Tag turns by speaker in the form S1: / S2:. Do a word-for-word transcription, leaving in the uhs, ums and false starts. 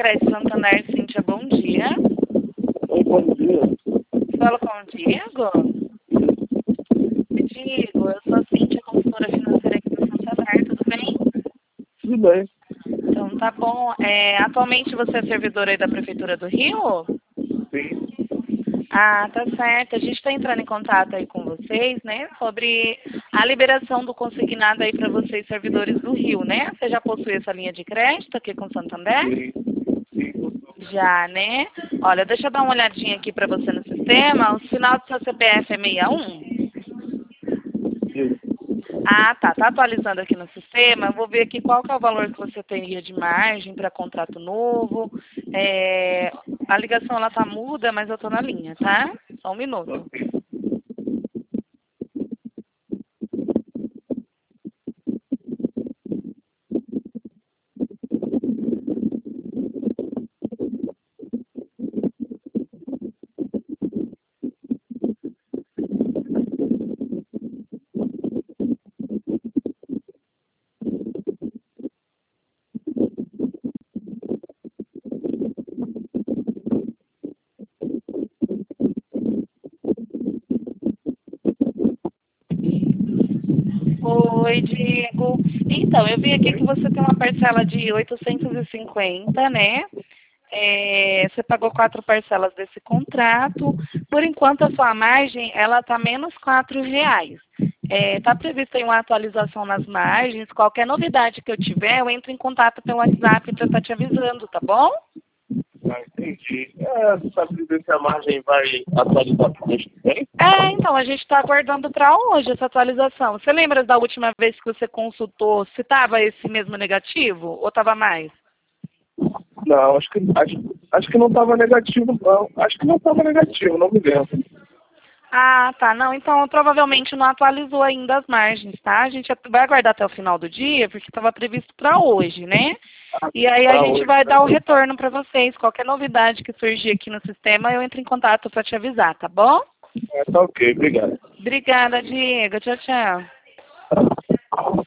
S1: Crédito Santander, Cíntia, bom dia.
S2: Oi, bom dia.
S1: Fala com o Diego? Diego, eu sou a Cíntia, consultora financeira aqui do Santander, tudo bem?
S2: Tudo bem.
S1: Então tá bom. É, atualmente você é servidor aí da Prefeitura do Rio?
S2: Sim.
S1: Ah, tá certo. A gente está entrando em contato aí com vocês, né, sobre a liberação do consignado aí para vocês, servidores do Rio, né? Você já possui essa linha de crédito aqui com o Santander?
S2: Sim. Sim.
S1: Já, né? Olha, deixa eu dar uma olhadinha aqui para você no sistema. O final do seu C P F é sessenta e um?
S2: Sim.
S1: Ah, tá. Tá atualizando aqui no sistema. Eu vou ver aqui qual que é o valor que você teria de margem para contrato novo. É, a ligação, ela tá muda, mas eu tô na linha, tá? Só um minuto.
S2: Ok.
S1: Oi, Diego. Então, eu vi aqui que você tem uma parcela de oitocentos e cinquenta, né? É, você pagou quatro parcelas desse contrato. Por enquanto, a sua margem, ela está menos quatro reais. Está prevista aí uma atualização nas margens. Qualquer novidade que eu tiver, eu entro em contato pelo WhatsApp para estar te avisando, tá bom?
S2: Ah, entendi. É, você sabe dizer se a margem vai atualizar para o mês que vem?
S1: É, então, a gente está aguardando para hoje essa atualização. Você lembra da última vez que você consultou se estava esse mesmo negativo ou estava mais?
S2: Não, acho que, acho, acho que não estava negativo, não. Acho que não estava negativo, não me lembro.
S1: Ah, tá. Não, então provavelmente não atualizou ainda as margens, tá? A gente vai aguardar até o final do dia, porque estava previsto para hoje, né? E aí a
S2: Tá,
S1: gente
S2: hoje,
S1: vai dar o
S2: né?
S1: retorno para vocês. Qualquer novidade que surgir aqui no sistema, eu entro em contato para te avisar, tá bom?
S2: É, tá ok, obrigado.
S1: Obrigada, Diego. Tchau, tchau.